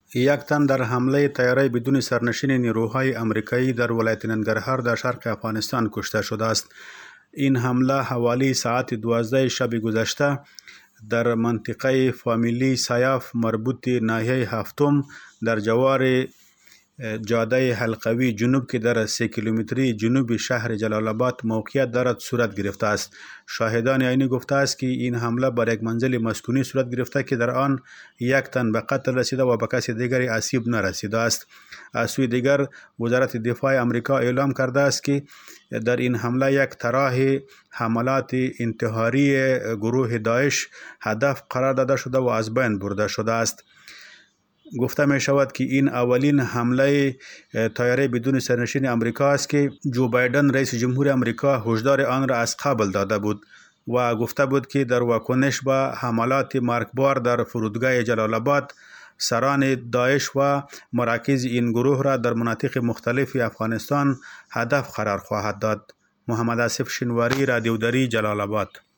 یک تن در حمله طیاره بدون سرنشین نیروهای آمریکایی در ولایت ننگرهار در شرق افغانستان کشته شده است. این حمله حوالی ساعت 12 شب گذشته در منطقه فامیلی سیاف مربوط ناحیه هفتم در جوار جاده حلقوی جنوب که در 3 کیلومتری جنوب شهر جلال آباد موقعیت دارد صورت گرفته است. شاهدان عینی گفته است که این حمله بر یک منزل مسکونی صورت گرفته که در آن یک تن به قتل رسیده و به کس دیگری آسیب نرسیده است. از سوی دیگر وزارت دفاع آمریکا اعلام کرده است که در این حمله یک طرح حملات انتحاری گروه داعش هدف قرار داده شده و از بین برده شده است. گفته می شود که این اولین حمله طیاره بدون سرنشین آمریکا است که جو بایدن رئیس جمهور آمریکا هشدار آن را از قبل داده بود و گفته بود که در واکنش به حملات مرگبار در فرودگاه جلال آباد سران داعش و مراکز این گروه را در مناطق مختلف افغانستان هدف قرار خواهد داد. محمد آصف شنواری، رادیو دری، جلال آباد.